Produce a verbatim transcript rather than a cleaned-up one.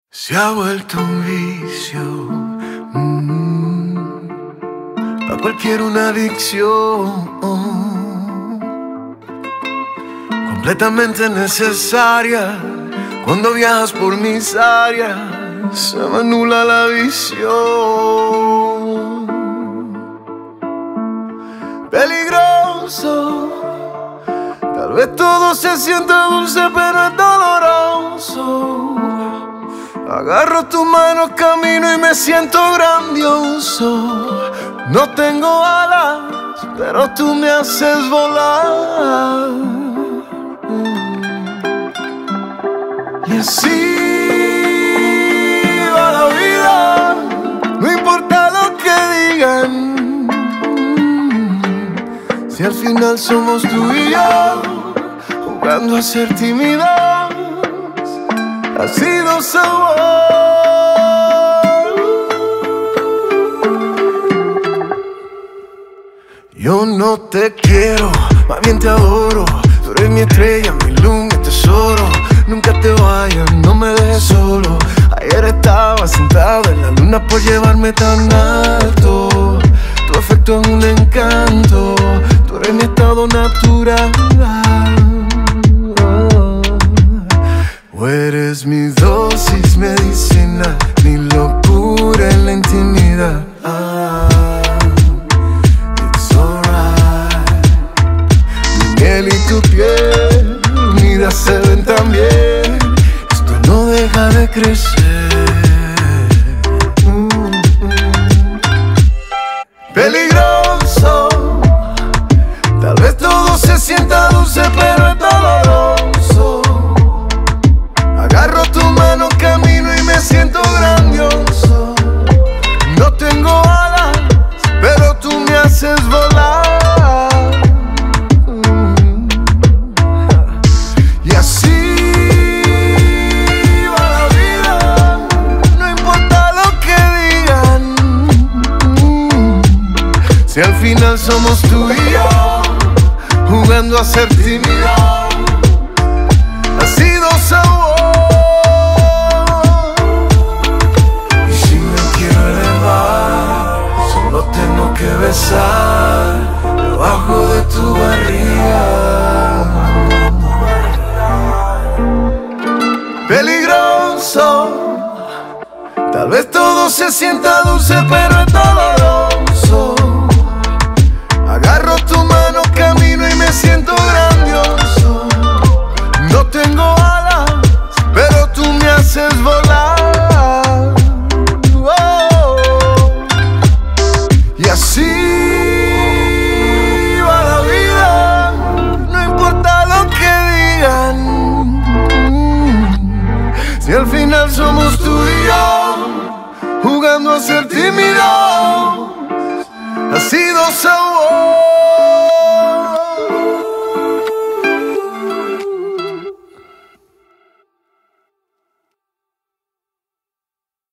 Se ha vuelto un vicio, mm, a cualquier una adicción, completamente necesaria. Cuando viajas por mis áreas, se me anula la visión. Peligroso, tal vez todo se sienta dulce, pero es doloroso. Agarro tu mano, camino y me siento grandioso. No tengo alas, pero tú me haces volar. Y así va la vida, no importa lo que digan. Si al final somos tú y yo, jugando a ser tímidos. Ha sido sabor. Yo no te quiero, más bien te adoro. Tú eres mi estrella, mi luz, mi tesoro. Nunca te vayas, no me dejes solo. Ayer estaba sentado en la luna por llevarme tan alto. Tu afecto es un encanto, tú eres mi estado natural. O eres mi dosis medicinal, mi locura en la intimidad. Ah, it's alright. Mi miel y tu piel unidas se ven tan bien. Esto no deja de crecer. mm, mm. Peligroso, tal vez todo se sienta dulce, pero es doloroso. Agarro tu mano, camino y me siento grandioso. No tengo alas, pero tú me haces volar. Y así va la vida, no importa lo que digan. Si al final somos tú y yo, jugando a ser tímidos. Ha sido sabor. Que besar debajo de tu barriga. Peligroso, tal vez todo se sienta dulce, pero es doloroso. Agarro tu mano, camino y me siento grandioso. No tengo alas, pero tú me haces volar. Así va la vida, no importa lo que digan. Si al final somos tú y yo, jugando a ser tímidos. Ha sido sabor.